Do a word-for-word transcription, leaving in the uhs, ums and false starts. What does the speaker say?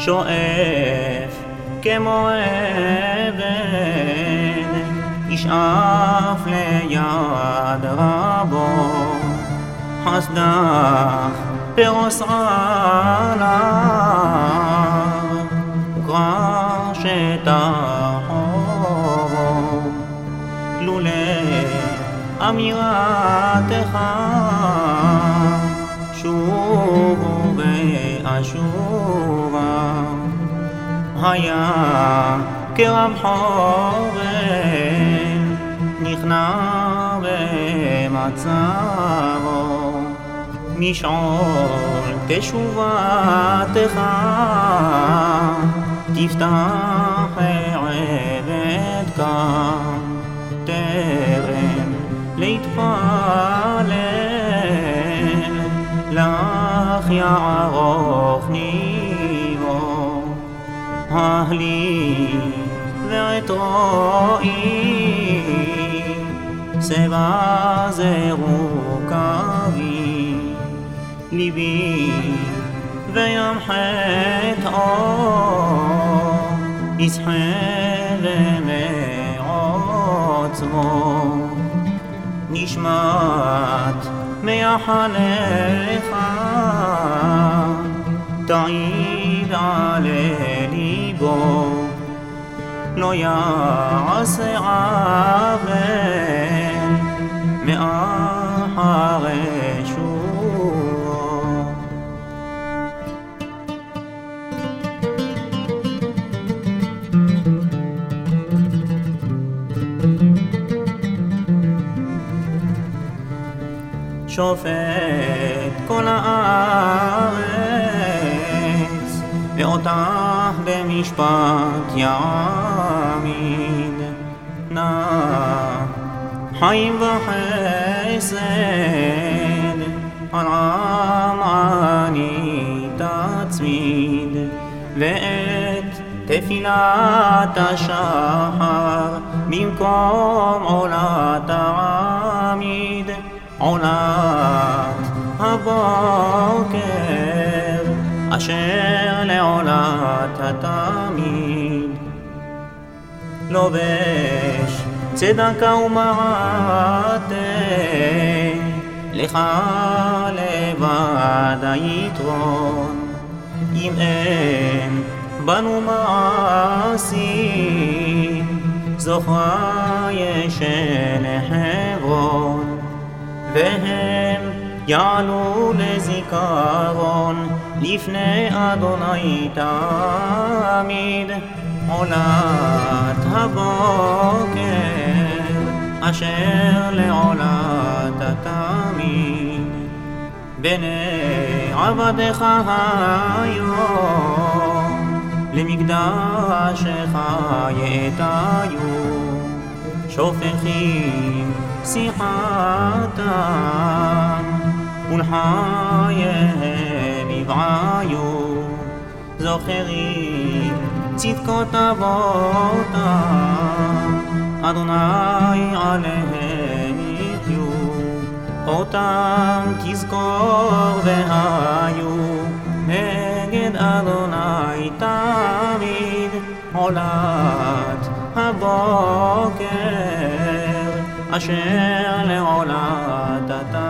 שואף כמו עבד, ישאף ליד רבו, חסדך פרוס עליו, וקרא שתחורו, לולא אמירתך, שובו ואשורה, היה כרם חורם, נכנע במצבו, משעול תשובתך, תפתח עבד כאן, טרם להתפלל, לך יערוך ניבו, אהלי ועת רואי, סבא זרו קווי, ליבי וימחת אור, יסחה ומעוצמו, נשמת מייחלך, תעיד על ליבו, לא יעשה עוול מאחרי שובו. שופט כל הארץ, ואותך במשפט יעמיד, נא חיים וחסד, על עם עני תצמיד, ואת תפילת השחר במקום עולת העמיד, עולת הבוקר אשר לעולת התמיד, לובש צדקה ומעטה, לך לבד היתרון, אם אין בנו מעשים, זוכרי של חברון, והם יעלו לזיכרון לפני אדוני תמיד, עולת הבוקר אשר לעולת התמיד. בני עבדך היום למקדשך יאתיו, שופכים שיחתם ולחייהם יבעיו, זוכרים צדקות אבותם, אדוני עליהם יחיו, אותם תזכור והיו נגד אדוני תמיד, עולת הבוקר אשר לעולת התמיד.